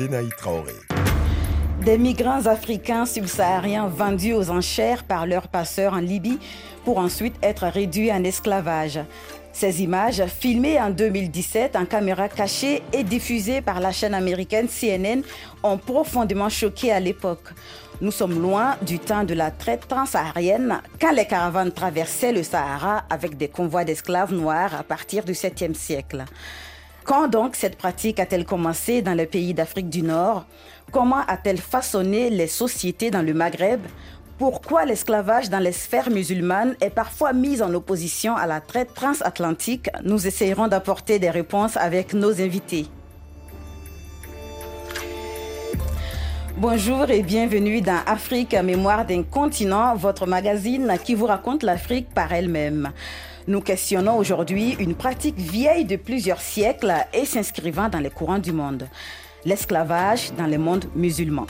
Benaï Traoré. Des migrants africains subsahariens vendus aux enchères par leurs passeurs en Libye pour ensuite être réduits en esclavage. Ces images, filmées en 2017 en caméra cachée et diffusées par la chaîne américaine CNN, ont profondément choqué à l'époque. Nous sommes loin du temps de la traite transsaharienne, quand les caravanes traversaient le Sahara avec des convois d'esclaves noirs à partir du 7e siècle. Quand donc cette pratique a-t-elle commencé dans les pays d'Afrique du Nord ? Comment a-t-elle façonné les sociétés dans le Maghreb ? Pourquoi l'esclavage dans les sphères musulmanes est parfois mis en opposition à la traite transatlantique ? Nous essayerons d'apporter des réponses avec nos invités. Bonjour et bienvenue dans Afrique, mémoire d'un continent, votre magazine qui vous raconte l'Afrique par elle-même. Nous questionnons aujourd'hui une pratique vieille de plusieurs siècles et s'inscrivant dans les courants du monde. L'esclavage dans le monde musulman.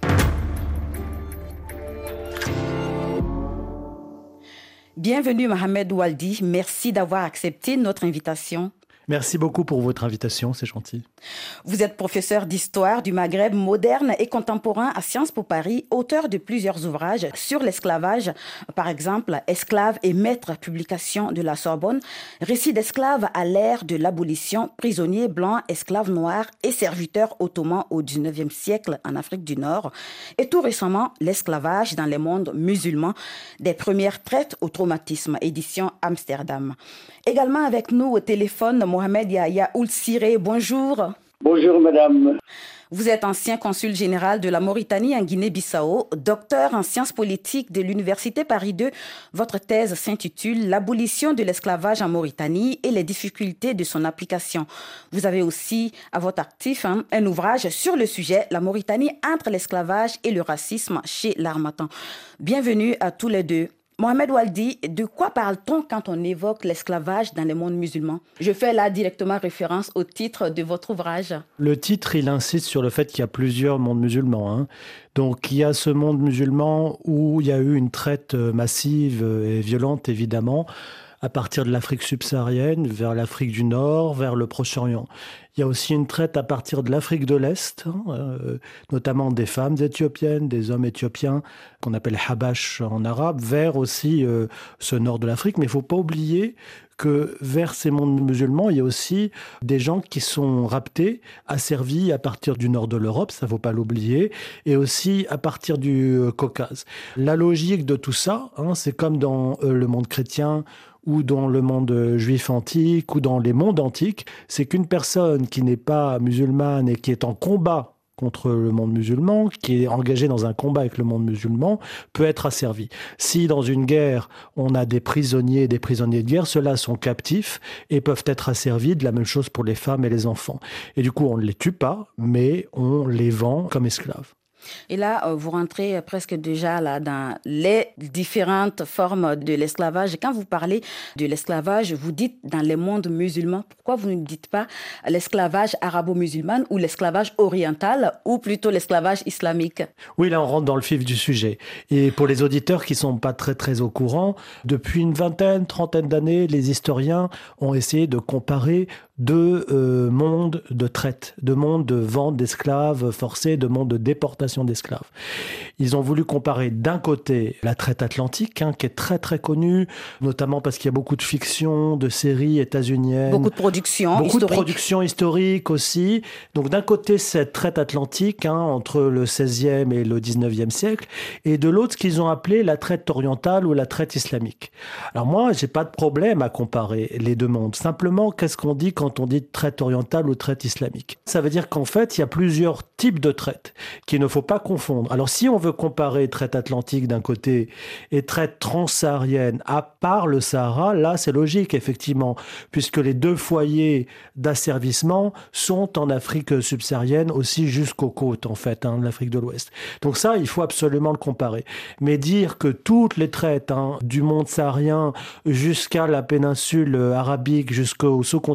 Bienvenue Mohamed Oualdi, merci d'avoir accepté notre invitation. Merci beaucoup pour votre invitation, c'est gentil. Vous êtes professeur d'histoire du Maghreb moderne et contemporain à Sciences Po Paris, auteur de plusieurs ouvrages sur l'esclavage, par exemple Esclaves et maîtres, publication de la Sorbonne, Récits d'esclaves à l'ère de l'abolition, prisonniers blancs, esclaves noirs et serviteurs ottomans au XIXe siècle en Afrique du Nord, et tout récemment l'esclavage dans les mondes musulmans, des premières traites au traumatisme, édition Amsterdam. Également avec nous au téléphone, Mohamed Yahya Oulsiré, bonjour. Bonjour madame. Vous êtes ancien consul général de la Mauritanie en Guinée-Bissau, docteur en sciences politiques de l'Université Paris II. Votre thèse s'intitule « L'abolition de l'esclavage en Mauritanie et les difficultés de son application ». Vous avez aussi à votre actif un ouvrage sur le sujet « La Mauritanie entre l'esclavage et le racisme » chez l'Harmattan. Bienvenue à tous les deux. Mohamed Oualdi, de quoi parle-t-on quand on évoque l'esclavage dans le monde musulman ? Je fais là directement référence au titre de votre ouvrage. Le titre, il insiste sur le fait qu'il y a plusieurs mondes musulmans. Donc, il y a ce monde musulman où il y a eu une traite massive et violente, évidemment, à partir de l'Afrique subsaharienne, vers l'Afrique du Nord, vers le Proche-Orient. Il y a aussi une traite à partir de l'Afrique de l'Est, notamment des femmes éthiopiennes, des hommes éthiopiens, qu'on appelle Habash en arabe, vers aussi ce nord de l'Afrique. Mais il ne faut pas oublier que vers ces mondes musulmans, il y a aussi des gens qui sont raptés, asservis à partir du nord de l'Europe, ça ne faut pas l'oublier, et aussi à partir du Caucase. La logique de tout ça, c'est comme dans le monde chrétien, ou dans le monde juif antique, ou dans les mondes antiques, c'est qu'une personne qui n'est pas musulmane et qui est en combat contre le monde musulman, qui est engagé dans un combat avec le monde musulman, peut être asservi. Si dans une guerre, on a des prisonniers de guerre, ceux-là sont captifs et peuvent être asservis, de la même chose pour les femmes et les enfants. Et du coup, on ne les tue pas, mais on les vend comme esclaves. Et là, vous rentrez presque déjà là dans les différentes formes de l'esclavage. Quand vous parlez de l'esclavage, vous dites dans les mondes musulmans. Pourquoi vous ne dites pas l'esclavage arabo-musulman ou l'esclavage oriental ou plutôt l'esclavage islamique ? Oui, là, on rentre dans le vif du sujet. Et pour les auditeurs qui ne sont pas très au courant, depuis une trentaine d'années, les historiens ont essayé de comparer deux mondes de traite, deux mondes de vente d'esclaves forcés, deux mondes de déportation d'esclaves. Ils ont voulu comparer d'un côté la traite atlantique, qui est très connue, notamment parce qu'il y a beaucoup de fiction, de séries états-uniennes. Beaucoup de productions historiques aussi. Donc d'un côté, cette traite atlantique entre le 16e et le 19e siècle, et de l'autre, ce qu'ils ont appelé la traite orientale ou la traite islamique. Alors moi, j'ai pas de problème à comparer les deux mondes. Simplement, qu'est-ce qu'on dit quand on dit traite orientale ou traite islamique ? Ça veut dire qu'en fait, il y a plusieurs types de traite qu'il ne faut pas confondre. Alors, si on veut comparer traite atlantique d'un côté et traite transsaharienne à part le Sahara, là, c'est logique, effectivement, puisque les deux foyers d'asservissement sont en Afrique subsaharienne aussi jusqu'aux côtes, en fait, l'Afrique de l'Ouest. Donc ça, il faut absolument le comparer. Mais dire que toutes les traites du monde saharien jusqu'à la péninsule arabique, jusqu'au sous-continent indien,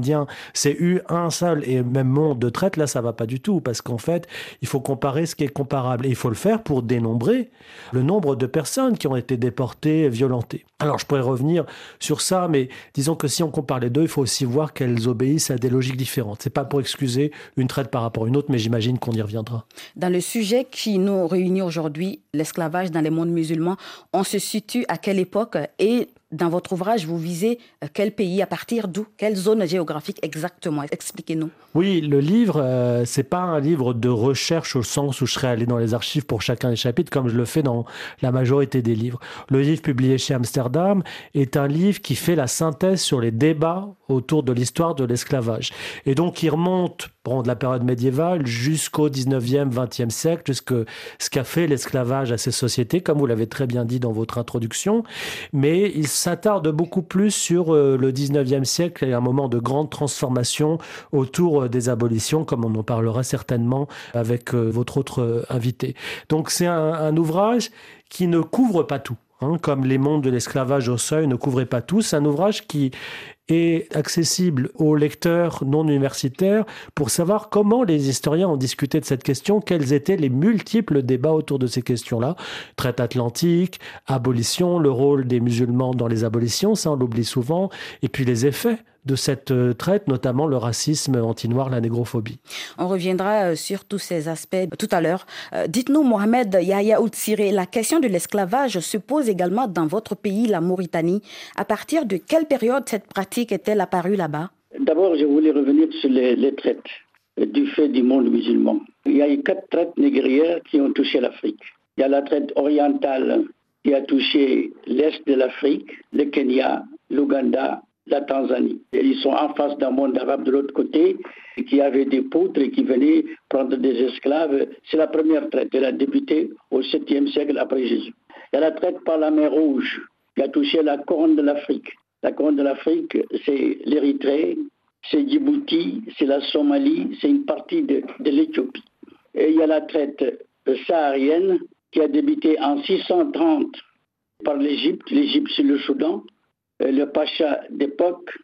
Indien, c'est eu un seul et même monde de traite, là ça va pas du tout, parce qu'en fait, il faut comparer ce qui est comparable. Et il faut le faire pour dénombrer le nombre de personnes qui ont été déportées, violentées. Alors je pourrais revenir sur ça, mais disons que si on compare les deux, il faut aussi voir qu'elles obéissent à des logiques différentes. C'est pas pour excuser une traite par rapport à une autre, mais j'imagine qu'on y reviendra. Dans le sujet qui nous réunit aujourd'hui, l'esclavage dans les mondes musulmans, on se situe à quelle époque et dans votre ouvrage, vous visez quel pays, à partir d'où, quelle zone géographique exactement? Expliquez-nous. Oui, le livre, c'est pas un livre de recherche au sens où je serais allé dans les archives pour chacun des chapitres, comme je le fais dans la majorité des livres. Le livre publié chez Amsterdam est un livre qui fait la synthèse sur les débats autour de l'histoire de l'esclavage. Et donc, il remonte de la période médiévale jusqu'au 19e, 20e siècle, jusqu'à ce qu'a fait l'esclavage à ces sociétés, comme vous l'avez très bien dit dans votre introduction. Mais il s'attarde beaucoup plus sur le 19e siècle et un moment de grande transformation autour des abolitions, comme on en parlera certainement avec votre autre invité. Donc c'est un ouvrage qui ne couvre pas tout. Comme Les mondes de l'esclavage au seuil ne couvrait pas tout. C'est un ouvrage qui est accessible aux lecteurs non universitaires pour savoir comment les historiens ont discuté de cette question, quels étaient les multiples débats autour de ces questions-là. Traite atlantique, abolition, le rôle des musulmans dans les abolitions, ça on l'oublie souvent, et puis les effets de cette traite, notamment le racisme anti-noir, la négrophobie. On reviendra sur tous ces aspects tout à l'heure. Dites-nous, Mohamed Yahya Outsiré, la question de l'esclavage se pose également dans votre pays, la Mauritanie. À partir de quelle période cette pratique est-elle apparue là-bas? D'abord, je voulais revenir sur les traites du fait du monde musulman. Il y a eu 4 traites négrières qui ont touché l'Afrique. Il y a la traite orientale qui a touché l'Est de l'Afrique, le Kenya, l'Ouganda, la Tanzanie. Et ils sont en face d'un monde arabe de l'autre côté qui avait des poutres et qui venaient prendre des esclaves. C'est la première traite. Elle a débuté au 7e siècle après Jésus. Il y a la traite par la mer Rouge qui a touché la Corne de l'Afrique. La Corne de l'Afrique, c'est l'Érythrée, c'est Djibouti, c'est la Somalie, c'est une partie de l'Éthiopie. Et il y a la traite saharienne qui a débuté en 630 par l'Égypte. L'Égypte, c'est le Soudan. Le pacha d'époque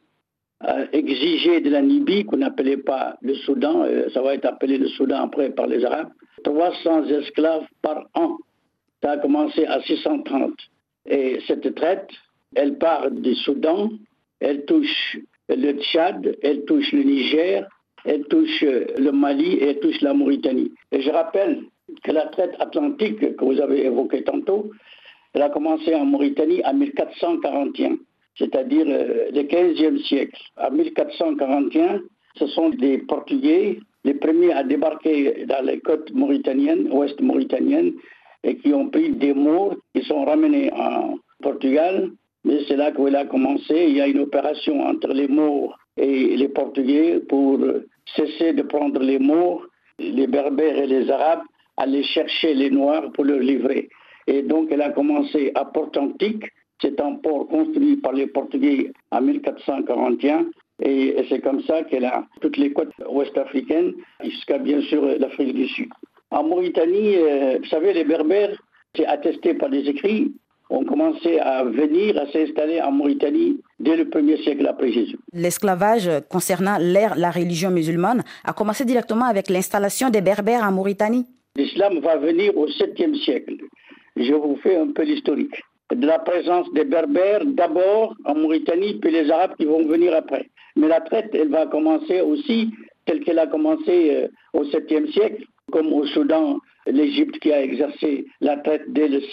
a exigé de la Libye, qu'on n'appelait pas le Soudan, ça va être appelé le Soudan après par les Arabes, 300 esclaves par an. Ça a commencé à 630. Et cette traite, elle part du Soudan, elle touche le Tchad, elle touche le Niger, elle touche le Mali et elle touche la Mauritanie. Et je rappelle que la traite atlantique que vous avez évoquée tantôt, elle a commencé en Mauritanie en 1441. C'est-à-dire le 15e siècle. En 1441, ce sont les Portugais, les premiers à débarquer dans les côtes mauritaniennes, ouest mauritaniennes, et qui ont pris des Maures, qui sont ramenés en Portugal. Mais c'est là qu'elle a commencé. Il y a une opération entre les Maures et les Portugais pour cesser de prendre les Maures, les Berbères et les Arabes, aller chercher les Noirs pour leur livrer. Et donc elle a commencé à Port-Antique. C'est un port construit par les Portugais en 1441 et c'est comme ça qu'elle a toutes les côtes ouest-africaines jusqu'à bien sûr l'Afrique du Sud. En Mauritanie, vous savez, les Berbères, c'est attesté par des écrits, ont commencé à venir, à s'installer en Mauritanie dès le 1er siècle après Jésus. L'esclavage concernant la religion musulmane a commencé directement avec l'installation des Berbères en Mauritanie. L'islam va venir au 7e siècle. Je vous fais un peu l'historique. De la présence des Berbères d'abord en Mauritanie, puis les Arabes qui vont venir après. Mais la traite, elle va commencer aussi telle qu'elle a commencé au 7e siècle, comme au Soudan, l'Égypte qui a exercé la traite dès le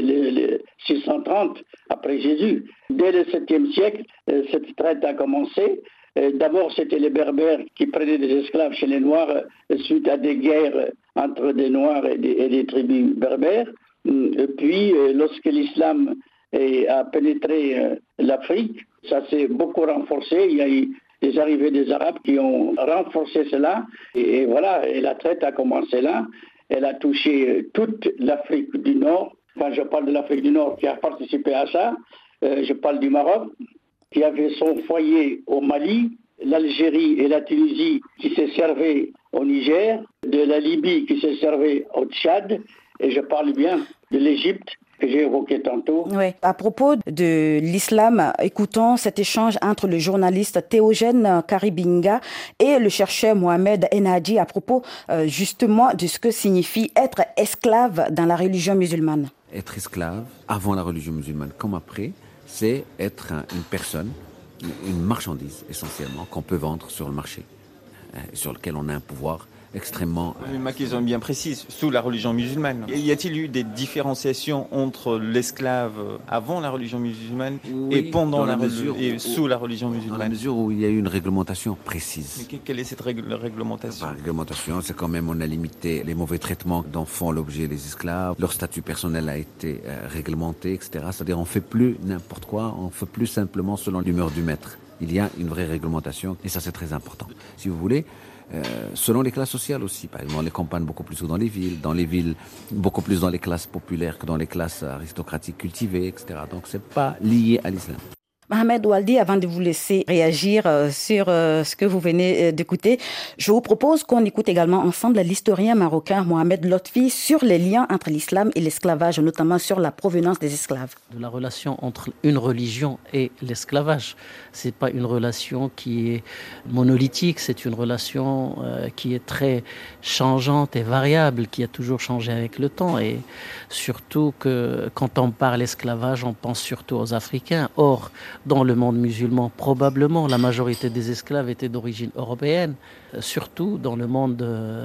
630 après Jésus. Dès le 7e siècle, cette traite a commencé. D'abord, c'était les Berbères qui prenaient des esclaves chez les Noirs suite à des guerres entre des Noirs et des tribus berbères. Puis, lorsque l'islam a pénétré l'Afrique, ça s'est beaucoup renforcé. Il y a eu les arrivées des Arabes qui ont renforcé cela. Et voilà, et la traite a commencé là. Elle a touché toute l'Afrique du Nord. Quand je parle de l'Afrique du Nord qui a participé à ça, je parle du Maroc, qui avait son foyer au Mali, l'Algérie et la Tunisie qui se servaient au Niger, de la Libye qui se servait au Tchad, Et je parle bien de l'Égypte, que j'ai évoqué tantôt. Oui. À propos de l'islam, écoutons cet échange entre le journaliste Théogène Karibinga et le chercheur Mohamed Enadji à propos justement de ce que signifie être esclave dans la religion musulmane. Être esclave, avant la religion musulmane comme après, c'est être une personne, une marchandise essentiellement, qu'on peut vendre sur le marché, sur lequel on a un pouvoir extrêmement... Ma question est bien précise, sous la religion musulmane. Y a-t-il eu des différenciations entre l'esclave avant la religion musulmane et pendant sous la religion musulmane? Dans la mesure où il y a eu une réglementation précise. Mais quelle est cette réglementation? La réglementation, c'est quand même, on a limité les mauvais traitements dont font l'objet les esclaves. Leur statut personnel a été réglementé, etc. C'est-à-dire on fait plus n'importe quoi, on fait plus simplement selon l'humeur du maître. Il y a une vraie réglementation et ça c'est très important. Si vous voulez, selon les classes sociales aussi, par exemple dans les campagnes beaucoup plus dans les villes beaucoup plus dans les classes populaires que dans les classes aristocratiques cultivées, etc. Donc c'est pas lié à l'islam. Mohamed Oualdi, avant de vous laisser réagir sur ce que vous venez d'écouter, je vous propose qu'on écoute également ensemble l'historien marocain Mohamed Lotfi sur les liens entre l'islam et l'esclavage, notamment sur la provenance des esclaves. De la relation entre une religion et l'esclavage. C'est pas une relation qui est monolithique, c'est une relation qui est très changeante et variable, qui a toujours changé avec le temps. Et surtout que quand on parle esclavage, on pense surtout aux Africains. Or, dans le monde musulman, probablement, la majorité des esclaves étaient d'origine européenne, surtout dans le monde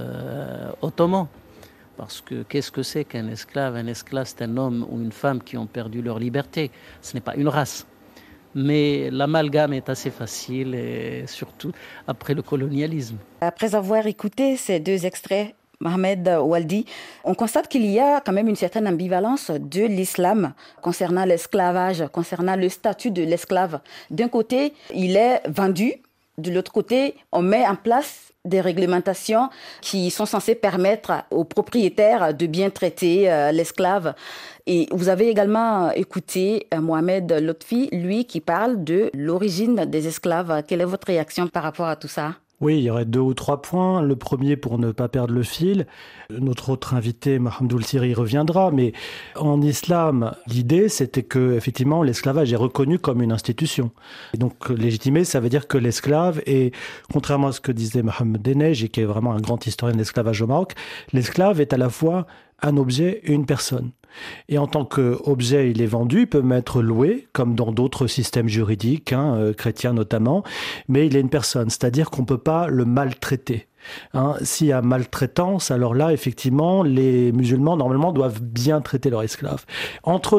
ottoman. Parce que qu'est-ce que c'est qu'un esclave? Un esclave, c'est un homme ou une femme qui ont perdu leur liberté. Ce n'est pas une race. Mais l'amalgame est assez facile, et surtout après le colonialisme. Après avoir écouté ces deux extraits, Mohamed Oualdi, on constate qu'il y a quand même une certaine ambivalence de l'islam concernant l'esclavage, concernant le statut de l'esclave. D'un côté, il est vendu, de l'autre côté, on met en place des réglementations qui sont censées permettre aux propriétaires de bien traiter l'esclave. Et vous avez également écouté Mohamed Lotfi, lui qui parle de l'origine des esclaves. Quelle est votre réaction par rapport à tout ça ? Oui, il y aurait 2 ou 3 points. Le premier, pour ne pas perdre le fil, notre autre invité, Mohamed Oulsiri, reviendra, mais en islam, l'idée, c'était que, effectivement, l'esclavage est reconnu comme une institution. Et donc, légitimé, ça veut dire que l'esclave est, contrairement à ce que disait Mohamed Enadji, qui est vraiment un grand historien de l'esclavage au Maroc, l'esclave est à la fois un objet et une personne. Et en tant qu'objet, il est vendu, il peut être loué, comme dans d'autres systèmes juridiques, chrétiens notamment, mais il est une personne, c'est-à-dire qu'on ne peut pas le maltraiter. S'il y a maltraitance, alors là, effectivement, les musulmans, normalement, doivent bien traiter leurs esclaves. Entre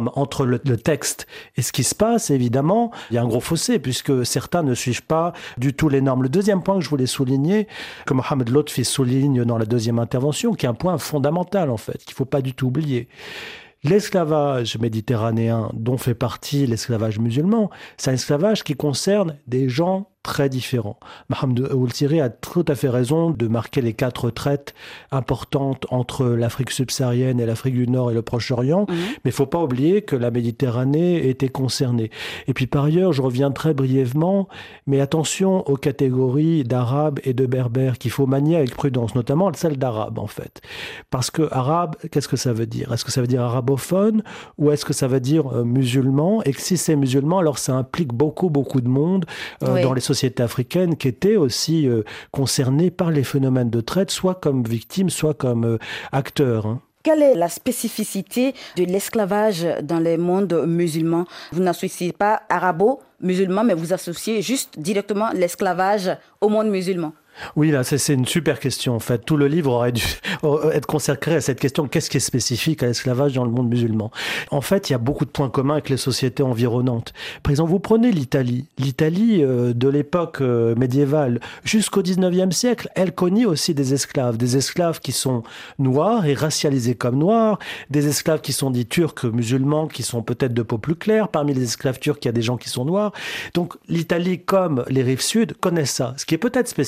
le texte et ce qui se passe, évidemment, il y a un gros fossé, puisque certains ne suivent pas du tout les normes. Le deuxième point que je voulais souligner, que Mohamed Lotfi souligne dans la deuxième intervention, qui est un point fondamental, en fait, qu'il ne faut pas du tout oublier. L'esclavage méditerranéen, dont fait partie l'esclavage musulman, c'est un esclavage qui concerne des gens très différents. Mohamed Oulsiri a tout à fait raison de marquer les 4 traites importantes entre l'Afrique subsaharienne et l'Afrique du Nord et le Proche-Orient, mais il ne faut pas oublier que la Méditerranée était concernée. Et puis par ailleurs, je reviens très brièvement, mais attention aux catégories d'Arabes et de Berbères qu'il faut manier avec prudence, notamment celle d'Arabes en fait. Parce que arabe, qu'est-ce que ça veut dire? Est-ce que ça veut dire arabophone ou est-ce que ça veut dire musulman? Et que si c'est musulman, alors ça implique beaucoup de monde dans les sociétés africaines qui étaient aussi concernées par les phénomènes de traite, soit comme victimes, soit comme acteurs. Quelle est la spécificité de l'esclavage dans les mondes musulmans? Vous n'associez pas arabo-musulman, mais vous associez juste directement l'esclavage au monde musulman. Oui, là, c'est une super question. En fait, tout le livre aurait dû être consacré à cette question. Qu'est-ce qui est spécifique à l'esclavage dans le monde musulman? En fait, il y a beaucoup de points communs avec les sociétés environnantes. Par exemple, vous prenez l'Italie. L'Italie de l'époque médiévale jusqu'au 19e siècle, elle connaît aussi des esclaves qui sont noirs et racialisés comme noirs, des esclaves qui sont dits turcs, musulmans, qui sont peut-être de peau plus claire. Parmi les esclaves turcs, il y a des gens qui sont noirs. Donc, l'Italie, comme les rives sud, connaissent ça. Ce qui est peut-être spécifique pour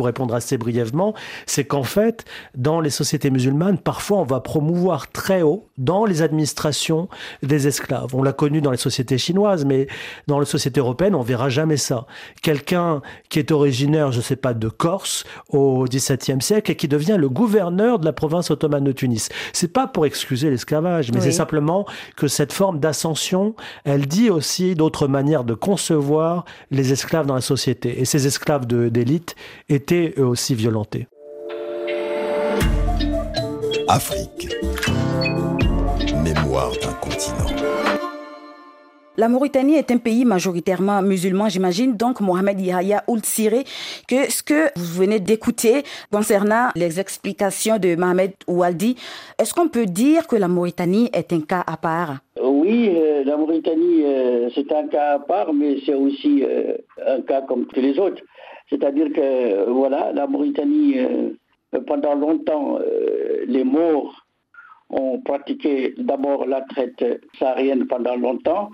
pour répondre assez brièvement, c'est qu'en fait, dans les sociétés musulmanes, parfois on va promouvoir très haut dans les administrations des esclaves. On l'a connu dans les sociétés chinoises, mais dans les sociétés européennes, on verra jamais ça. Quelqu'un qui est originaire, je sais pas, de Corse au XVIIe siècle et qui devient le gouverneur de la province ottomane de Tunis. C'est pas pour excuser l'esclavage, mais c'est simplement que cette forme d'ascension, elle dit aussi d'autres manières de concevoir les esclaves dans la société. Et ces esclaves d'élite étaient eux aussi violentés. Afrique. Mémoire d'un continent. La Mauritanie est un pays majoritairement musulman, j'imagine. Donc, Mohamed Yahya Ould Siré, que ce que vous venez d'écouter concernant les explications de Mohamed Oualdi, est-ce qu'on peut dire que la Mauritanie est un cas à part? Oui, la Mauritanie, c'est un cas à part, mais c'est aussi un cas comme tous les autres. C'est-à-dire que, voilà, la Mauritanie, pendant longtemps, les Maures ont pratiqué d'abord la traite saharienne pendant longtemps.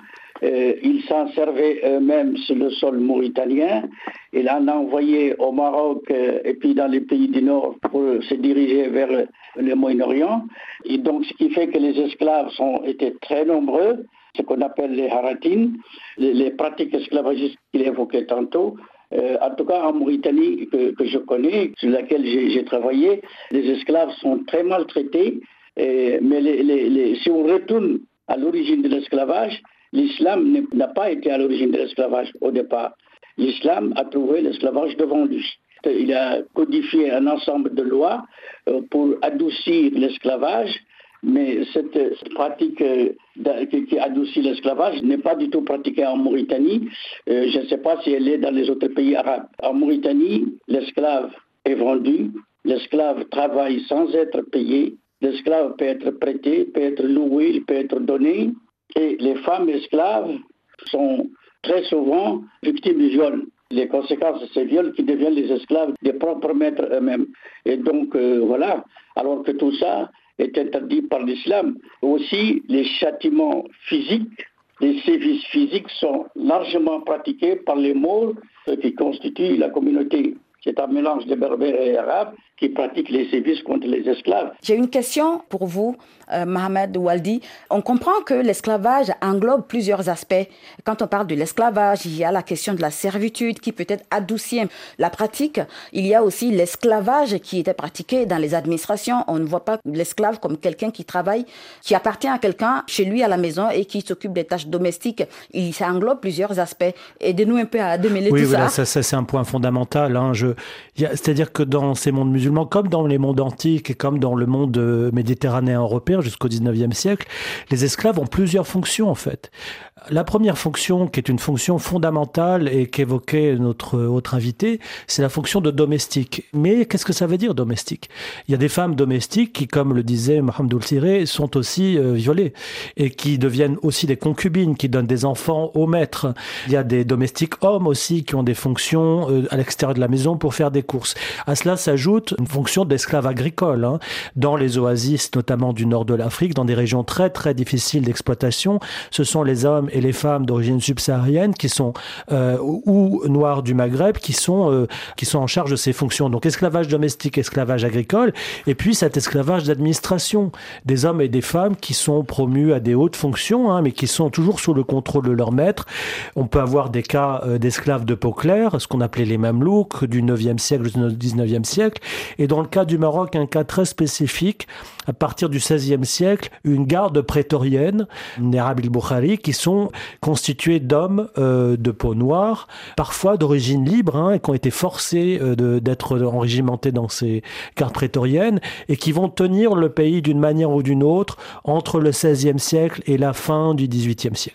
Ils s'en servaient eux-mêmes sur le sol mauritanien. Ils en ont envoyé au Maroc et puis dans les pays du Nord pour se diriger vers le Moyen-Orient. Et donc, ce qui fait que les esclaves ont été très nombreux, ce qu'on appelle les haratines, les pratiques esclavagistes qu'il évoquait tantôt. En tout cas, en Mauritanie, que je connais, sur laquelle j'ai travaillé, les esclaves sont très maltraités. Mais si on retourne à l'origine de l'esclavage, l'islam n'a pas été à l'origine de l'esclavage au départ. L'islam a trouvé l'esclavage devant lui. Il a codifié un ensemble de lois pour adoucir l'esclavage, mais cette pratique qui adoucit l'esclavage n'est pas du tout pratiquée en Mauritanie. Je ne sais pas si elle est dans les autres pays arabes. En Mauritanie, l'esclave est vendu, l'esclave travaille sans être payé, l'esclave peut être prêté, peut être loué, il peut être donné. Et les femmes esclaves sont très souvent victimes de viols. Les conséquences de ces viols qui deviennent les esclaves des propres maîtres eux-mêmes. Et donc, voilà, alors que tout ça est interdit par l'islam. Aussi, les châtiments physiques, les sévices physiques sont largement pratiqués par les Maures qui constituent la communauté. C'est un mélange de berbères et arabes qui pratiquent les sévices contre les esclaves. J'ai une question pour vous, Mohamed Oualdi. On comprend que l'esclavage englobe plusieurs aspects. Quand on parle de l'esclavage, il y a la question de la servitude qui peut-être adoucit la pratique. Il y a aussi l'esclavage qui était pratiqué dans les administrations. On ne voit pas l'esclave comme quelqu'un qui travaille, qui appartient à quelqu'un chez lui à la maison et qui s'occupe des tâches domestiques. Ça englobe plusieurs aspects. Aidez-nous un peu à démêler tout ça. Oui, ça c'est un point fondamental. C'est-à-dire que dans ces mondes musulmans, comme dans les mondes antiques et comme dans le monde méditerranéen européen jusqu'au 19e siècle, les esclaves ont plusieurs fonctions en fait. La première fonction, qui est une fonction fondamentale et qu'évoquait notre autre invité, c'est la fonction de domestique. Mais qu'est-ce que ça veut dire domestique ? Il y a des femmes domestiques qui, comme le disait Mohamed Ould Siré, sont aussi violées et qui deviennent aussi des concubines, qui donnent des enfants au maître. Il y a des domestiques hommes aussi qui ont des fonctions à l'extérieur de la maison pour faire des courses. À cela s'ajoute une fonction d'esclave agricole, dans les oasis, notamment du nord de l'Afrique, dans des régions très très difficiles d'exploitation. Ce sont les hommes et les femmes d'origine subsaharienne qui sont ou noirs du Maghreb qui sont en charge de ces fonctions. Donc esclavage domestique, esclavage agricole, et puis cet esclavage d'administration, des hommes et des femmes qui sont promus à des hautes fonctions, mais qui sont toujours sous le contrôle de leur maître. On peut avoir des cas d'esclaves de peau claire, ce qu'on appelait les Mamelouks du 9e siècle au 19e siècle, et dans le cas du Maroc, un cas très spécifique, à partir du 16e siècle, une garde prétorienne, les Arabes el-Boukhari, qui sont constitués d'hommes de peau noire, parfois d'origine libre, et qui ont été forcés d'être enrégimentés dans ces gardes prétoriennes, et qui vont tenir le pays d'une manière ou d'une autre entre le 16e siècle et la fin du 18e siècle.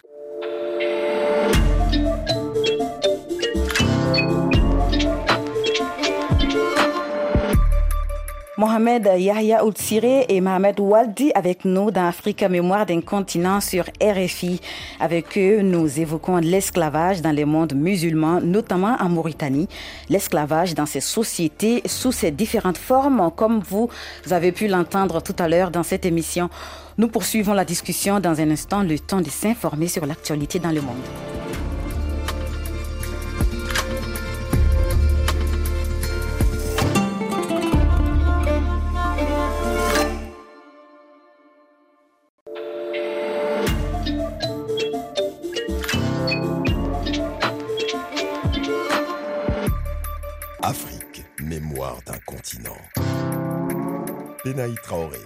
Mohamed Yahya Ould Siré et Mohamed Oualdi avec nous dans Africa Mémoire d'un continent sur RFI. Avec eux, nous évoquons l'esclavage dans les mondes musulmans, notamment en Mauritanie. L'esclavage dans ces sociétés sous ses différentes formes, comme vous avez pu l'entendre tout à l'heure dans cette émission. Nous poursuivons la discussion dans un instant, le temps de s'informer sur l'actualité dans le monde. mémoire d'un continent. Benaï Traoré.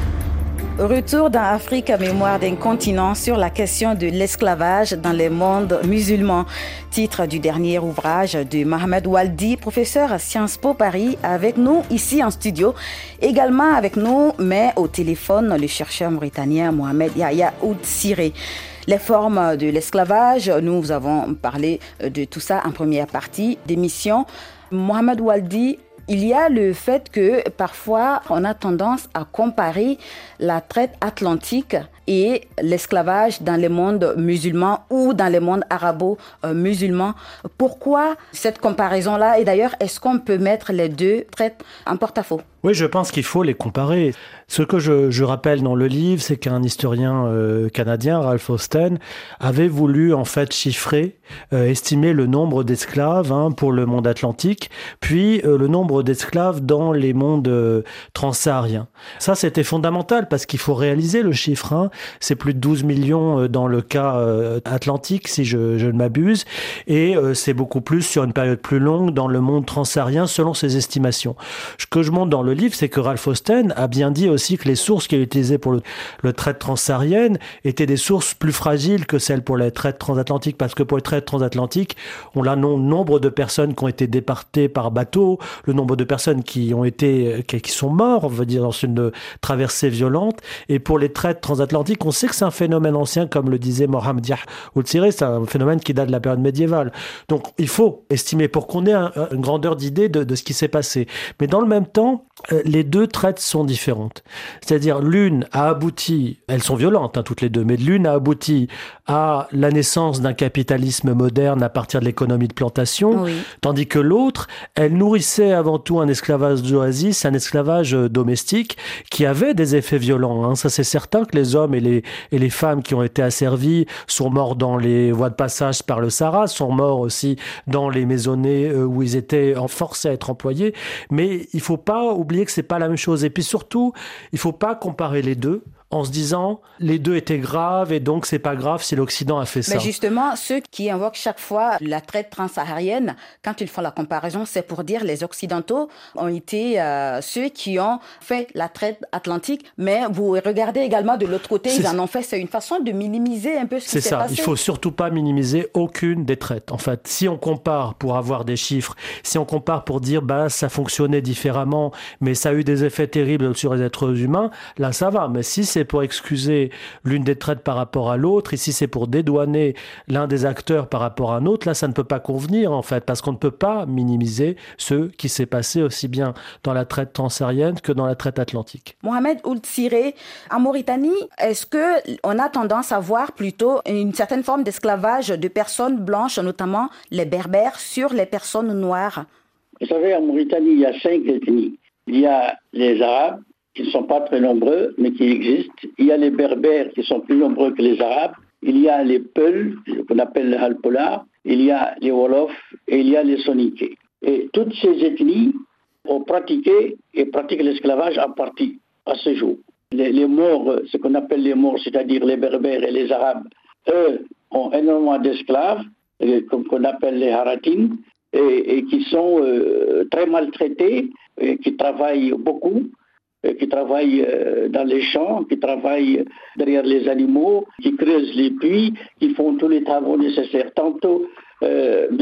Retour dans Afrique à mémoire d'un continent sur la question de l'esclavage dans les mondes musulmans. Titre du dernier ouvrage de Mohamed Waldi, professeur à Sciences Po Paris, avec nous ici en studio. Également avec nous, mais au téléphone, le chercheur mauritanien Mohamed Yahya Ould Siré. Les formes de l'esclavage, nous avons parlé de tout ça en première partie d'émission. Mohamed Waldi, il y a le fait que parfois on a tendance à comparer la traite atlantique et l'esclavage dans les mondes musulmans ou dans les mondes arabo-musulmans. Pourquoi cette comparaison-là? Et d'ailleurs, est-ce qu'on peut mettre les deux traites en porte-à-faux? Oui, je pense qu'il faut les comparer. Ce que je rappelle dans le livre, c'est qu'un historien canadien, Ralph Austin, avait voulu en fait chiffrer, estimer le nombre d'esclaves pour le monde atlantique, puis le nombre d'esclaves dans les mondes transsahariens. Ça, c'était fondamental parce qu'il faut réaliser le chiffre. C'est plus de 12 millions dans le cas atlantique, si je ne m'abuse, et c'est beaucoup plus sur une période plus longue dans le monde transsaharien, selon ses estimations. Ce que je montre dans le livre, c'est que Ralph Austin a bien dit aussi que les sources qu'il a utilisées pour le traite transsaharienne étaient des sources plus fragiles que celles pour les traites transatlantiques, parce que pour les traites transatlantiques, on a le nombre de personnes qui ont été déportées par bateau, le nombre de personnes qui sont morts, on veut dire, dans une traversée violente, et pour les traites transatlantiques, on sait que c'est un phénomène ancien, comme le disait Mohamed Yahya Ould Siré, c'est un phénomène qui date de la période médiévale. Donc il faut estimer pour qu'on ait une grandeur d'idée de ce qui s'est passé. Mais dans le même temps, les deux traites sont différentes. C'est-à-dire l'une a abouti, elles sont violentes toutes les deux, mais l'une a abouti à la naissance d'un capitalisme moderne à partir de l'économie de plantation, oui. Tandis que l'autre, elle nourrissait avant tout un esclavage d'oasis, un esclavage domestique qui avait des effets violents. Ça c'est certain que les hommes et les femmes qui ont été asservis sont morts dans les voies de passage par le Sahara, sont morts aussi dans les maisonnées où ils étaient forcés à être employés, mais il faut pas oublier que c'est pas la même chose. Et puis surtout, il faut pas comparer les deux en se disant les deux étaient graves et donc c'est pas grave si l'Occident a fait ça. Mais justement, ceux qui invoquent chaque fois la traite transsaharienne, quand ils font la comparaison, c'est pour dire les Occidentaux ont été ceux qui ont fait la traite atlantique, mais vous regardez également de l'autre côté, ils en ont fait. C'est une façon de minimiser un peu ce qui s'est passé. C'est ça, il faut surtout pas minimiser aucune des traites. En fait, si on compare pour avoir des chiffres, si on compare pour dire ça fonctionnait différemment, mais ça a eu des effets terribles sur les êtres humains, là ça va. Mais si c'est pour excuser l'une des traites par rapport à l'autre, et si c'est pour dédouaner l'un des acteurs par rapport à un autre, là ça ne peut pas convenir en fait, parce qu'on ne peut pas minimiser ce qui s'est passé aussi bien dans la traite transsaharienne que dans la traite atlantique. Mohamed Ould Siré, en Mauritanie, est-ce qu'on a tendance à voir plutôt une certaine forme d'esclavage de personnes blanches, notamment les berbères, sur les personnes noires? Vous savez, en Mauritanie, il y a 5 ethnies. Il y a les Arabes, qui ne sont pas très nombreux, mais qui existent. Il y a les Berbères, qui sont plus nombreux que les Arabes. Il y a les Peuls, qu'on appelle les Halpola. Il y a les Wolofs et il y a les Soninké. Et toutes ces ethnies ont pratiqué et pratiquent l'esclavage en partie à ce jour. Les Maures, ce qu'on appelle les Maures, c'est-à-dire les Berbères et les Arabes, eux ont énormément d'esclaves, qu'on appelle les Haratim, et qui sont très maltraités, et qui travaillent beaucoup, qui travaillent dans les champs, qui travaillent derrière les animaux, qui creusent les puits, qui font tous les travaux nécessaires. Tantôt, M.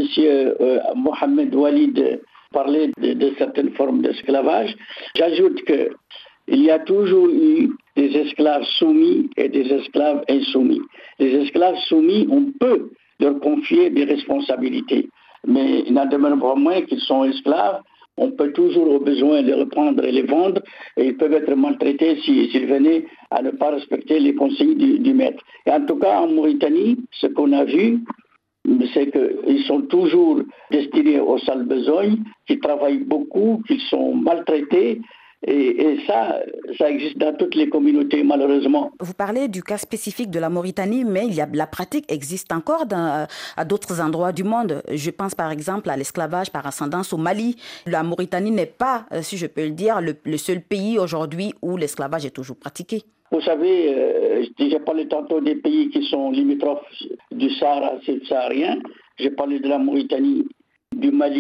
Mohamed Walid parlait de certaines formes d'esclavage. J'ajoute qu'il y a toujours eu des esclaves soumis et des esclaves insoumis. Les esclaves soumis, on peut leur confier des responsabilités, mais il n'en demeure pas moins qu'ils sont esclaves. On peut toujours au besoin les reprendre et les vendre, et ils peuvent être maltraités s'ils venaient à ne pas respecter les conseils du maître. Et en tout cas, en Mauritanie, ce qu'on a vu, c'est qu'ils sont toujours destinés aux sales besognes, qu'ils travaillent beaucoup, qu'ils sont maltraités. Et ça existe dans toutes les communautés, malheureusement. Vous parlez du cas spécifique de la Mauritanie, mais la pratique existe encore à d'autres endroits du monde. Je pense par exemple à l'esclavage par ascendance au Mali. La Mauritanie n'est pas, si je peux le dire, le seul pays aujourd'hui où l'esclavage est toujours pratiqué. Vous savez, j'ai parlé tantôt des pays qui sont limitrophes du Sahara subsaharien. J'ai parlé de la Mauritanie, du Mali,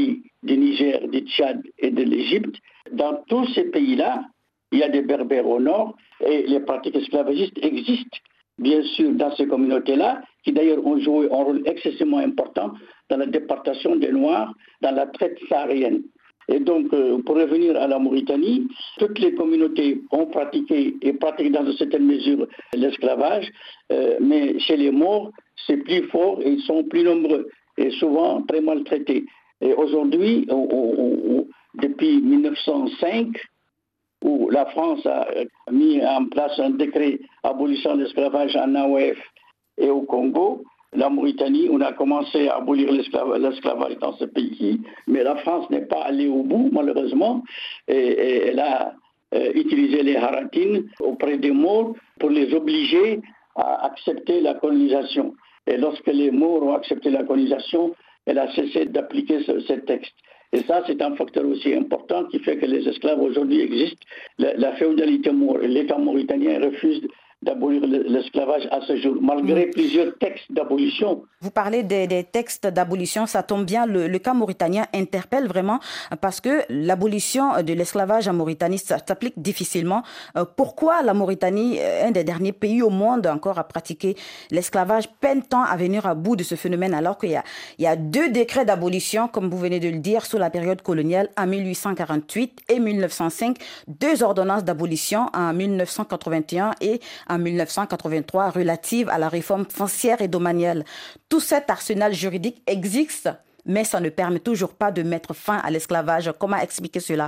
du Niger, du Tchad et de l'Égypte. Dans tous ces pays-là, il y a des Berbères au nord et les pratiques esclavagistes existent, bien sûr, dans ces communautés-là, qui d'ailleurs ont joué un rôle excessivement important dans la déportation des Noirs, dans la traite saharienne. Et donc, pour revenir à la Mauritanie, toutes les communautés ont pratiqué et pratiquent dans une certaine mesure l'esclavage, mais chez les Maures, c'est plus fort et ils sont plus nombreux et souvent très maltraités. Et aujourd'hui, depuis 1905, où la France a mis en place un décret abolissant l'esclavage en AOF et au Congo, la Mauritanie, on a commencé à abolir l'esclavage dans ce pays, mais la France n'est pas allée au bout, malheureusement, et elle a utilisé les haratines auprès des Maures pour les obliger à accepter la colonisation. Et lorsque les Maures ont accepté la colonisation, elle a cessé d'appliquer ce texte. Et ça, c'est un facteur aussi important qui fait que les esclaves aujourd'hui existent. La féodalité maure et l'État mauritanien refusent d'abolir l'esclavage à ce jour, malgré plusieurs textes d'abolition. Vous parlez des textes d'abolition, ça tombe bien, le cas mauritanien interpelle vraiment parce que l'abolition de l'esclavage en Mauritanie s'applique difficilement. Pourquoi la Mauritanie, un des derniers pays au monde encore à pratiquer l'esclavage, peine-t-on à venir à bout de ce phénomène alors qu'il y a 2 décrets d'abolition, comme vous venez de le dire, sous la période coloniale en 1848 et 1905, 2 ordonnances d'abolition en 1981 et en 1983 relatives à la réforme foncière et domaniale. Tout cet arsenal juridique existe, mais ça ne permet toujours pas de mettre fin à l'esclavage. Comment expliquer cela?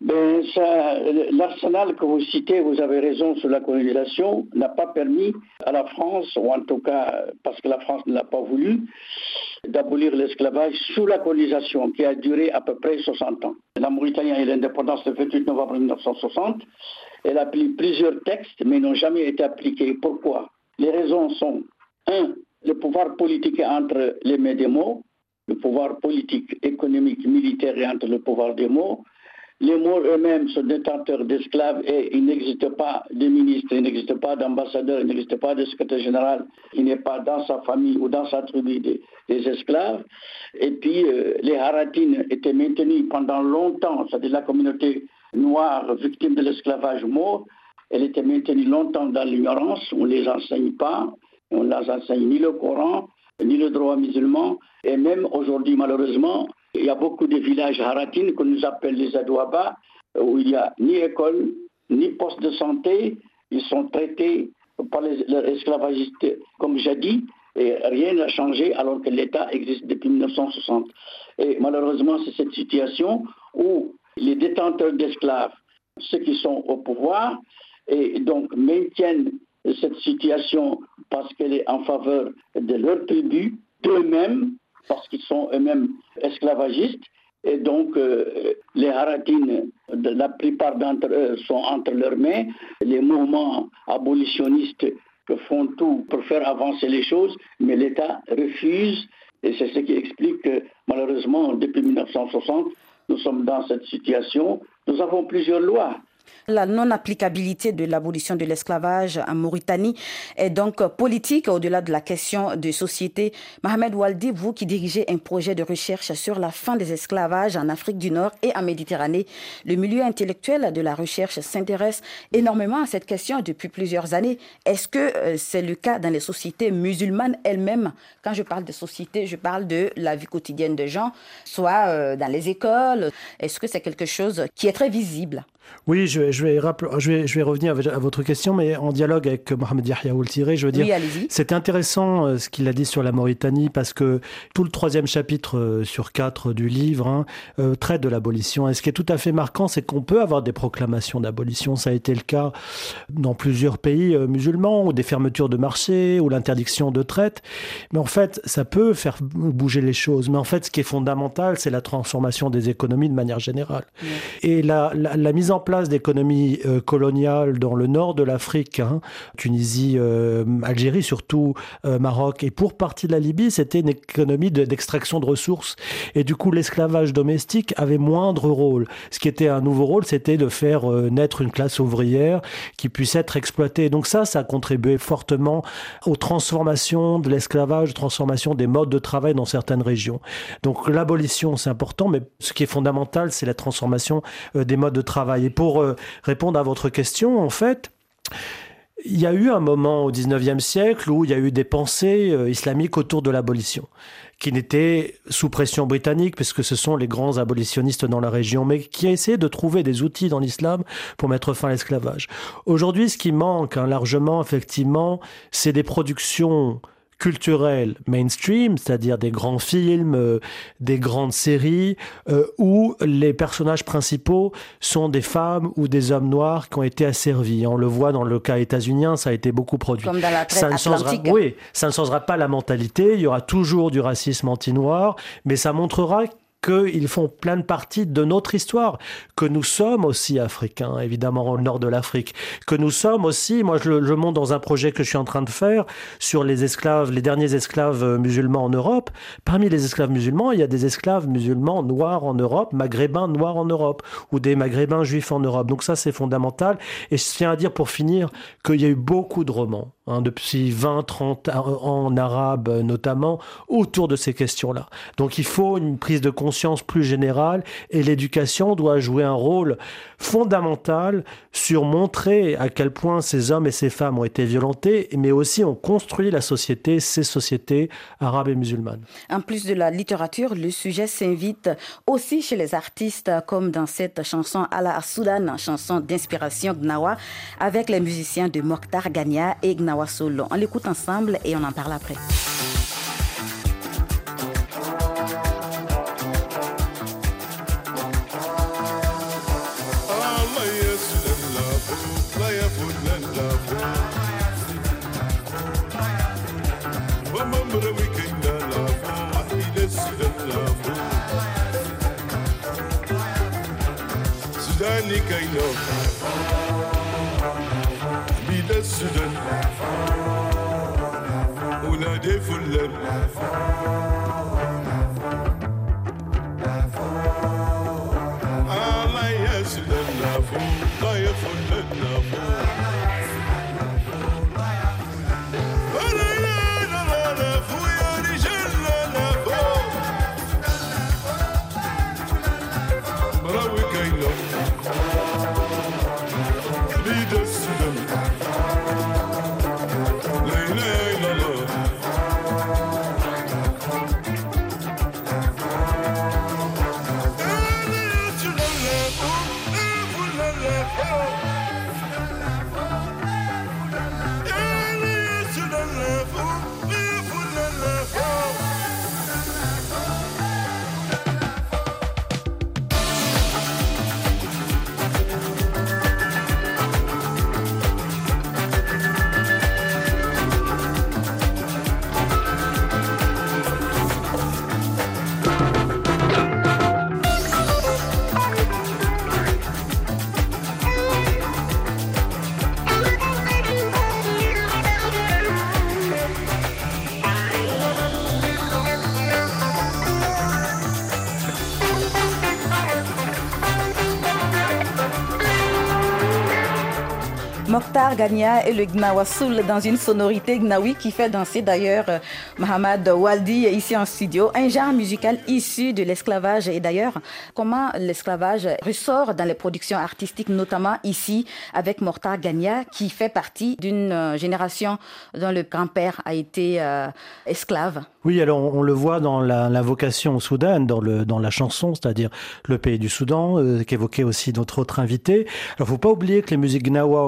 L'arsenal que vous citez, vous avez raison sur la colonisation, n'a pas permis à la France, ou en tout cas parce que la France ne l'a pas voulu, d'abolir l'esclavage sous la colonisation qui a duré à peu près 60 ans. La Mauritanie a eu l'indépendance le 28 novembre 1960. Elle a pris plusieurs textes, mais n'ont jamais été appliqués. Pourquoi? Les raisons sont 1. Le pouvoir politique est entre les mains des Maures, le pouvoir politique, économique, militaire est entre le pouvoir des Maures. Les Maures eux-mêmes sont détenteurs d'esclaves et il n'existe pas de ministre, il n'existe pas d'ambassadeur, il n'existe pas de secrétaire général, il n'est pas dans sa famille ou dans sa tribu des esclaves. Et puis les haratines étaient maintenues pendant longtemps, c'est-à-dire la communauté noire victime de l'esclavage maure, elle était maintenue longtemps dans l'ignorance, on ne les enseigne pas, on ne les enseigne ni le Coran, ni le droit musulman, et même aujourd'hui malheureusement, il y a beaucoup de villages haratines qu'on nous appelle les Adouaba, où il n'y a ni école, ni poste de santé. Ils sont traités par les esclavagistes comme jadis, et rien n'a changé alors que l'État existe depuis 1960. Et malheureusement, c'est cette situation où les détenteurs d'esclaves, ceux qui sont au pouvoir, et donc maintiennent cette situation parce qu'elle est en faveur de leur tribu, d'eux-mêmes, parce qu'ils sont eux-mêmes esclavagistes, et donc les haratines, la plupart d'entre eux sont entre leurs mains. Les mouvements abolitionnistes font tout pour faire avancer les choses, mais l'État refuse, et c'est ce qui explique que malheureusement, depuis 1960, nous sommes dans cette situation. Nous avons plusieurs lois. La non-applicabilité de l'abolition de l'esclavage en Mauritanie est donc politique au-delà de la question de société. Mohamed Waldi, vous qui dirigez un projet de recherche sur la fin des esclavages en Afrique du Nord et en Méditerranée, le milieu intellectuel de la recherche s'intéresse énormément à cette question depuis plusieurs années. Est-ce que c'est le cas dans les sociétés musulmanes elles-mêmes? Quand je parle de société, je parle de la vie quotidienne des gens, soit dans les écoles. Est-ce que c'est quelque chose qui est très visible? Oui, je vais revenir à votre question, mais en dialogue avec Mohamed Yahya Ould-Tiré, je veux dire, oui, c'est intéressant ce qu'il a dit sur la Mauritanie, parce que tout le 3e chapitre sur 4 du livre traite de l'abolition. Et ce qui est tout à fait marquant, c'est qu'on peut avoir des proclamations d'abolition. Ça a été le cas dans plusieurs pays musulmans, ou des fermetures de marchés, ou l'interdiction de traite. Mais en fait, ça peut faire bouger les choses. Mais en fait, ce qui est fondamental, c'est la transformation des économies de manière générale. Oui. Et la mise en place d'économies coloniales dans le nord de l'Afrique, Tunisie, Algérie, surtout Maroc, et pour partie de la Libye, c'était une économie d'extraction de ressources. Et du coup, l'esclavage domestique avait moindre rôle. Ce qui était un nouveau rôle, c'était de faire naître une classe ouvrière qui puisse être exploitée. Donc ça a contribué fortement aux transformations de l'esclavage, transformation des modes de travail dans certaines régions. Donc l'abolition, c'est important, mais ce qui est fondamental, c'est la transformation des modes de travail. Et pour répondre à votre question, en fait, il y a eu un moment au XIXe siècle où il y a eu des pensées islamiques autour de l'abolition, qui n'étaient sous pression britannique, puisque ce sont les grands abolitionnistes dans la région, mais qui a essayé de trouver des outils dans l'islam pour mettre fin à l'esclavage. Aujourd'hui, ce qui manque largement, effectivement, c'est des productions culturel mainstream, c'est-à-dire des grands films, des grandes séries, où les personnages principaux sont des femmes ou des hommes noirs qui ont été asservis. On le voit dans le cas états-unien, ça a été beaucoup produit. Comme dans la traite atlantique. Oui, ça ne changera pas la mentalité, il y aura toujours du racisme anti-noir, mais ça montrera qu'ils font plein de parties de notre histoire, que nous sommes aussi africains, évidemment au nord de l'Afrique, que nous sommes aussi, moi je le montre dans un projet que je suis en train de faire sur les esclaves, les derniers esclaves musulmans en Europe. Parmi les esclaves musulmans, il y a des esclaves musulmans noirs en Europe, maghrébins noirs en Europe, ou des maghrébins juifs en Europe. Donc ça c'est fondamental. Et je tiens à dire pour finir qu'il y a eu beaucoup de romans, depuis 20-30 ans en arabe notamment, autour de ces questions-là. Donc il faut une prise de conscience plus générale et l'éducation doit jouer un rôle fondamental sur montrer à quel point ces hommes et ces femmes ont été violentés, mais aussi ont construit la société, ces sociétés arabes et musulmanes. En plus de la littérature, le sujet s'invite aussi chez les artistes, comme dans cette chanson Ala Soudan, chanson d'inspiration Gnawa, avec les musiciens de Mokhtar Gania et Gnawa Solo. On l'écoute ensemble et on en parle après. Mokhtar Gania et le Gnawa Soul dans une sonorité gnawi qui fait danser d'ailleurs Mohamed Waldi ici en studio. Un genre musical issu de l'esclavage. Et d'ailleurs, comment l'esclavage ressort dans les productions artistiques, notamment ici avec Mokhtar Gania qui fait partie d'une génération dont le grand-père a été esclave. Oui, alors on le voit dans la vocation au Soudan, dans la chanson, c'est-à-dire le pays du Soudan, qu'évoquait aussi notre autre invité. Alors, faut pas oublier que les musiques gnawa au Maroc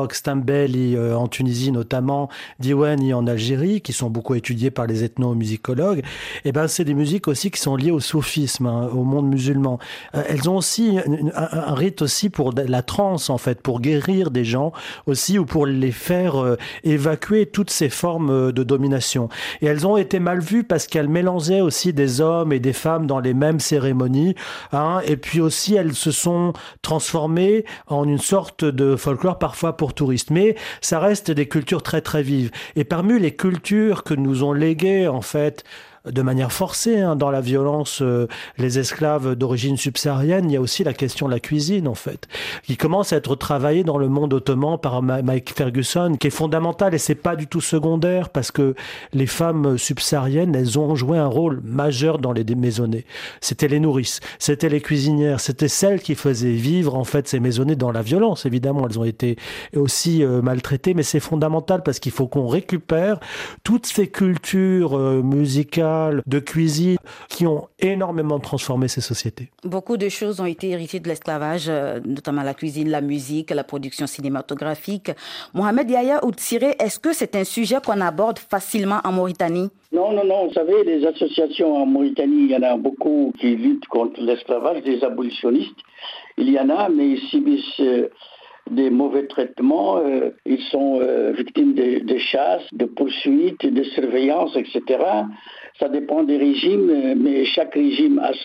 Maroc, Stambeli en Tunisie notamment, Diouani en Algérie, qui sont beaucoup étudiées par les ethnomusicologues, et ben c'est des musiques aussi qui sont liées au soufisme, au monde musulman. Elles ont aussi un rite aussi pour la transe en fait, pour guérir des gens aussi ou pour les faire évacuer toutes ces formes de domination. Et elles ont été mal vues parce qu'elles mélangeaient aussi des hommes et des femmes dans les mêmes cérémonies, et puis aussi elles se sont transformées en une sorte de folklore parfois pour touristes. Mais ça reste des cultures très très vives. Et parmi les cultures que nous ont léguées en fait de manière forcée dans la violence les esclaves d'origine subsaharienne, il y a aussi la question de la cuisine en fait, qui commence à être travaillée dans le monde ottoman par Mike Ferguson, qui est fondamentale, et c'est pas du tout secondaire parce que les femmes subsahariennes, elles ont joué un rôle majeur dans les maisonnées. C'était les nourrices, c'était les cuisinières, c'était celles qui faisaient vivre en fait ces maisonnées dans la violence. Évidemment, elles ont été aussi maltraitées, mais c'est fondamental parce qu'il faut qu'on récupère toutes ces cultures musicales, de cuisine, qui ont énormément transformé ces sociétés. Beaucoup de choses ont été héritées de l'esclavage, notamment la cuisine, la musique, la production cinématographique. Mohamed Yahya Outsiré, est-ce que c'est un sujet qu'on aborde facilement en Mauritanie? Non. Vous savez, les associations en Mauritanie, il y en a beaucoup qui luttent contre l'esclavage, des abolitionnistes. Il y en a, mais ils subissent des mauvais traitements. Ils sont victimes de chasses, de poursuites, de surveillance, etc. Ça dépend des régimes, mais chaque régime a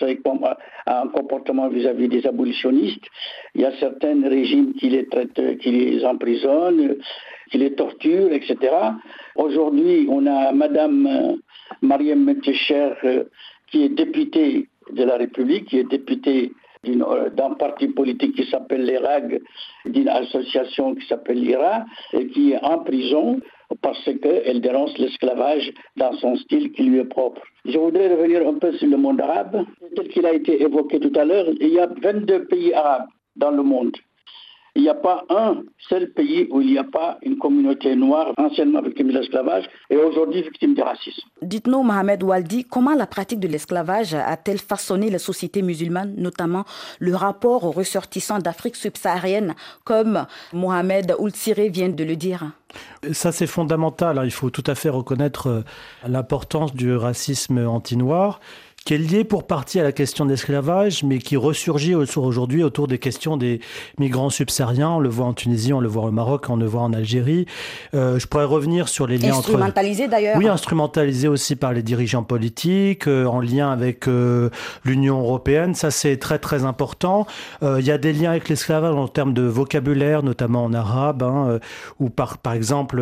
un comportement vis-à-vis des abolitionnistes. Il y a certains régimes qui les traitent, qui les emprisonnent, qui les torturent, etc. Aujourd'hui, on a Madame Mariam Mentecher, qui est députée de la République, qui est députée d'un parti politique qui s'appelle l'IRAG, d'une association qui s'appelle l'IRA, et qui est en prison parce qu'elle dénonce l'esclavage dans son style qui lui est propre. Je voudrais revenir un peu sur le monde arabe. Tel qu'il a été évoqué tout à l'heure, il y a 22 pays arabes dans le monde. Il n'y a pas un seul pays où il n'y a pas une communauté noire anciennement victime de l'esclavage et aujourd'hui victime du racisme. Dites-nous, Mohamed Waldi, comment la pratique de l'esclavage a-t-elle façonné les sociétés musulmanes, notamment le rapport aux ressortissants d'Afrique subsaharienne, comme Mohamed Outsiré vient de le dire? Ça, c'est fondamental. Il faut tout à fait reconnaître l'importance du racisme anti-noir, qui est lié pour partie à la question de l'esclavage, mais qui ressurgit aujourd'hui autour des questions des migrants subsahariens. On le voit en Tunisie, on le voit au Maroc, on le voit en Algérie. Je pourrais revenir sur les liens instrumentalisés d'ailleurs. Oui, instrumentalisés aussi par les dirigeants politiques, en lien avec l'Union européenne. Ça, c'est très très important. Il y a des liens avec l'esclavage en termes de vocabulaire, notamment en arabe, où par exemple,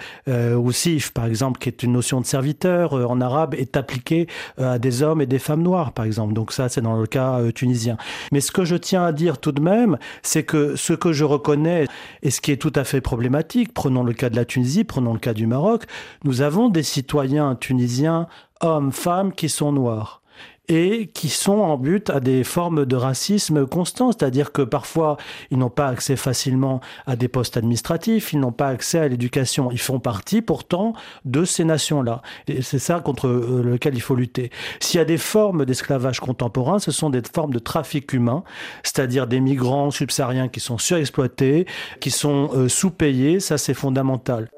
ousif, par exemple, qui est une notion de serviteur en arabe, est appliquée à des hommes et des femmes noires, par exemple. Donc ça, c'est dans le cas tunisien. Mais ce que je tiens à dire tout de même, c'est que ce que je reconnais, et ce qui est tout à fait problématique, prenons le cas de la Tunisie, prenons le cas du Maroc, nous avons des citoyens tunisiens, hommes, femmes, qui sont noirs et qui sont en but à des formes de racisme constant, c'est-à-dire que parfois ils n'ont pas accès facilement à des postes administratifs, ils n'ont pas accès à l'éducation, ils font partie pourtant de ces nations-là. Et c'est ça contre lequel il faut lutter. S'il y a des formes d'esclavage contemporain, ce sont des formes de trafic humain, c'est-à-dire des migrants subsahariens qui sont surexploités, qui sont sous-payés, ça c'est fondamental.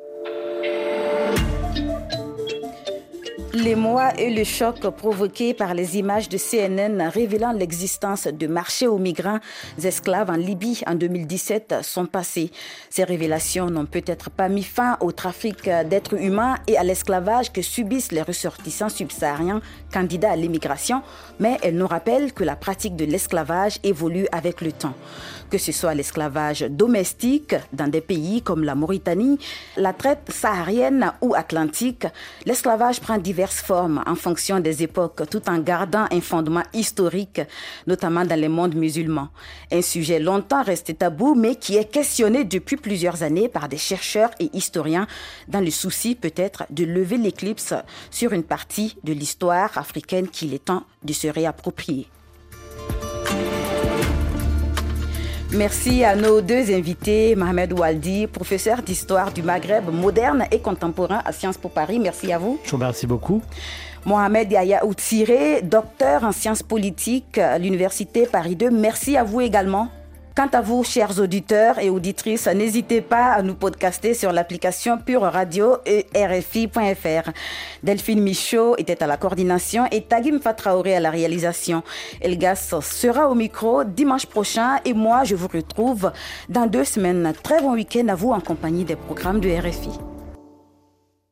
L'émoi et le choc provoqués par les images de CNN révélant l'existence de marchés aux migrants esclaves en Libye en 2017 sont passés. Ces révélations n'ont peut-être pas mis fin au trafic d'êtres humains et à l'esclavage que subissent les ressortissants subsahariens candidats à l'immigration, mais elles nous rappellent que la pratique de l'esclavage évolue avec le temps. Que ce soit l'esclavage domestique dans des pays comme la Mauritanie, la traite saharienne ou atlantique, l'esclavage prend diverses formes en fonction des époques tout en gardant un fondement historique, notamment dans les mondes musulmans. Un sujet longtemps resté tabou mais qui est questionné depuis plusieurs années par des chercheurs et historiens dans le souci peut-être de lever l'éclipse sur une partie de l'histoire africaine qu'il est temps de se réapproprier. Merci à nos deux invités, Mohamed Waldi, professeur d'histoire du Maghreb moderne et contemporain à Sciences Po Paris. Merci à vous. Je vous remercie beaucoup. Mohamed Yahya Outsiré, docteur en sciences politiques à l'Université Paris 2. Merci à vous également. Quant à vous, chers auditeurs et auditrices, n'hésitez pas à nous podcaster sur l'application Pure Radio et RFI.fr. Delphine Michaud était à la coordination et Tagim Fatraoré à la réalisation. Elgas sera au micro dimanche prochain et moi, je vous retrouve dans 2 semaines. Très bon week-end à vous en compagnie des programmes de RFI.